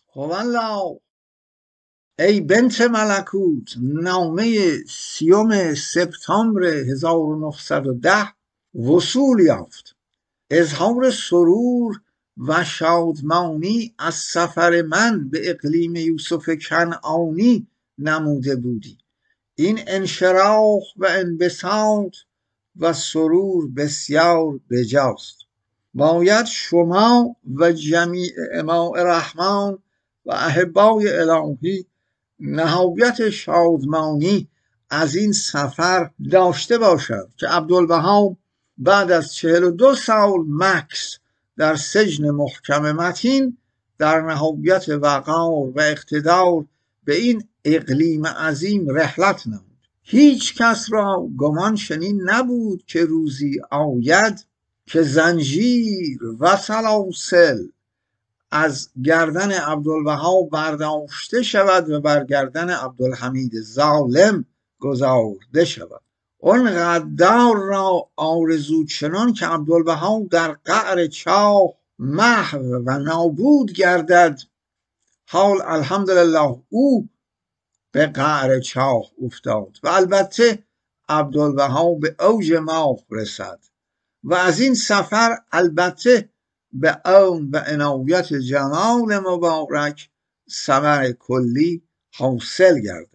خوالا ای بنت ملکوت، نامه 30 سپتامبر 1910 وصول یافت. اظهار سرور و شادمانی از سفر من به اقلیم یوسف کنعانی نموده بودی. این انشراح و انبساط و سرور بسیار بجاست. باید شما و جمیع اماء رحمان و احبای الهی نهایت شادمانی از این سفر داشته باشد که عبدالبها بعد از 42 سال مکث در سجن محکم متین در نهایت وقار و اقتدار به این اقلیم عظیم رحلت نمود. هیچ کس را گمان چنین نبود که روزی آید که زنجیر و سلاسل از گردن عبدالبها برداشته شود و بر گردن عبدالحمید ظالم گذارده شود. اون غدار را آرزو چنان که عبدالبها در قعر چاه محو و نابود گردد، حال الحمدلله او به قعر چاه افتاد و البته عبدالبها به اوج ماه رسد و از این سفر البته به عون و عنایت جمال مبارک ثمر کلی حاصل گردد.